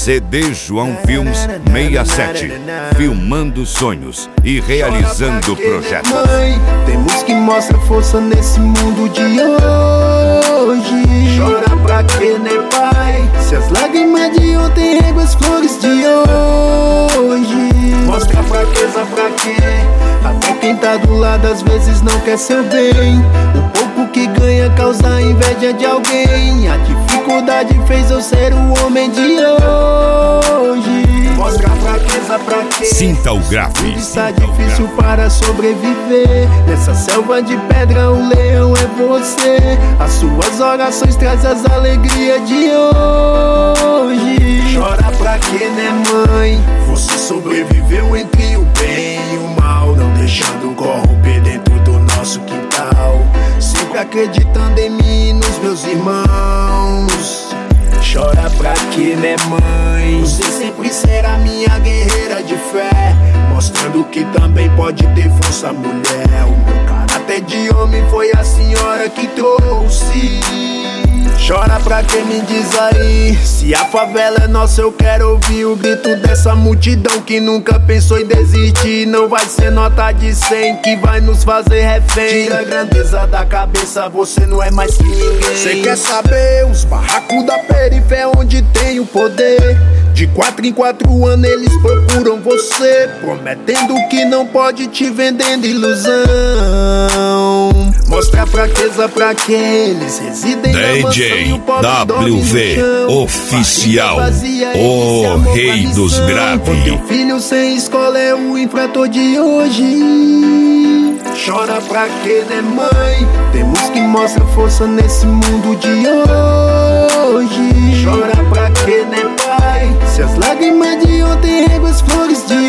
CD João Filmes 67, filmando sonhos e realizando projetos. Mãe, temos que mostrar força nesse mundo de hoje. Chora pra quê, né, pai? Se as lágrimas de ontem regam as flores de hoje. Mostra fraqueza pra quê? Até quem tá do lado às vezes não quer seu bem. O pouco que ganha causa inveja de alguém. A dificuldade fez eu ser o homem de hoje. Mostra fraqueza pra quê? Sinta o grave. Está difícil para sobreviver. Nessa selva de pedra o leão é você. As suas orações trazem as alegrias de hoje. Chora pra quê, né, mãe? Você sobreviveu entre o bem e o mal, não deixando corromper dentro do nosso quintal. Sempre acreditando em mim e nos meus irmãos. Chora pra quê, né, mãe? Você sempre será minha guerreira de fé, mostrando que também pode ter força, mulher. O meu caráter de homem foi a senhora que trouxe. Chora pra quem me diz aí, se a favela é nossa eu quero ouvir o grito dessa multidão que nunca pensou em desistir. Não vai ser nota de 100 que vai nos fazer refém. Tira a grandeza da cabeça, você não é mais que ninguém. Cê quer saber, os barracos da periferia onde tem o poder. De 4 em 4 anos eles procuram você, prometendo que não pode, te vendendo ilusão. Mostra a fraqueza pra quem eles residem na mansão e o pobre dorme no chão. Oficial, o rei dos graves. Teu filho sem escola é o infrator de hoje. Chora pra quê, né, mãe? Temos que mostrar força nesse mundo de hoje. Chora pra quê, né, pai? Se as lágrimas de ontem regam as flores de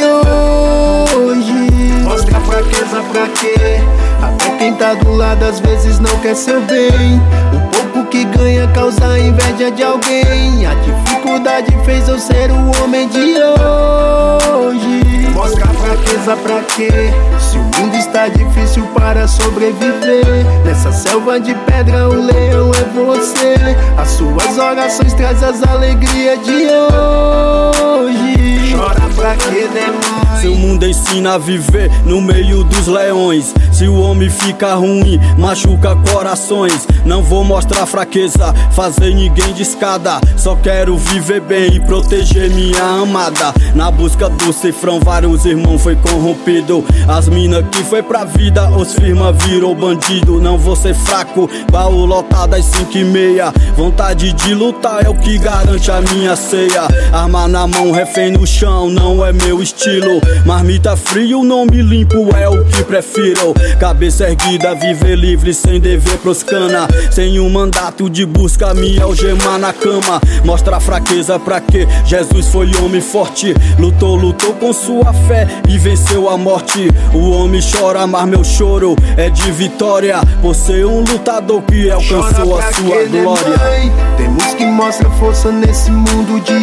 hoje. Mostra a fraqueza pra quê? Até quem tá do lado às vezes não quer seu bem. O pouco que ganha causa inveja de alguém. A dificuldade fez eu ser o homem de hoje. Mostra a fraqueza pra quê? Se o mundo está difícil para sobreviver. Nessa selva de pedra o leão é você. As suas orações trazem as alegrias de hoje. Chora pra quê, né, mãe? Seu mundo ensina a viver no meio dos leões. Se o homem fica ruim, machuca corações. Não vou mostrar fraqueza, fazer ninguém de escada. Só quero viver bem e proteger minha amada. Na busca do cifrão, vários irmãos foi corrompido. As mina que foi pra vida, os firma virou bandido. Não vou ser fraco, baú lotado às 5h30. Vontade de lutar é o que garante a minha ceia. Arma na mão, refém no chão, não é meu estilo. Marmita frio, nome limpo é o que prefiro. Cabeça erguida, viver livre sem dever pros cana. Sem um mandato de busca, me algemar na cama. Mostra fraqueza pra quê? Jesus foi homem forte. Lutou com sua fé e venceu a morte. O homem chora, mas meu choro é de vitória, por ser um lutador que alcançou a sua glória. Mãe? Temos que mostrar força nesse mundo de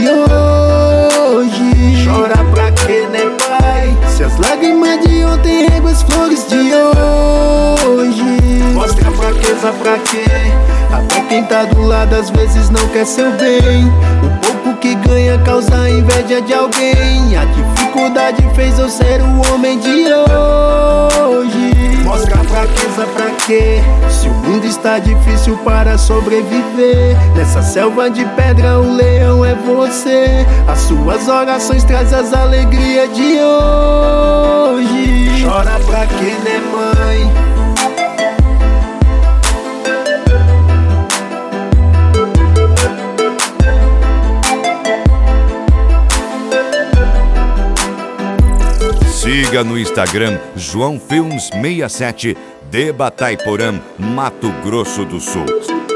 hoje. Chora pra quê, né, pai? Se as lágrimas de ontem regam as flores de hoje. Mostra a fraqueza pra quê? Até quem tá do lado às vezes não quer seu bem. O pouco que ganha causa inveja de alguém. A dificuldade fez eu ser o homem de hoje. Mostra a fraqueza pra quê? Se o mundo está difícil para sobreviver. Nessa selva de pedra o leão é você. As suas orações trazem as alegrias de hoje. Chora pra quê, né, mãe? Siga no Instagram João Filmes 67 de Batayporã, Mato Grosso do Sul.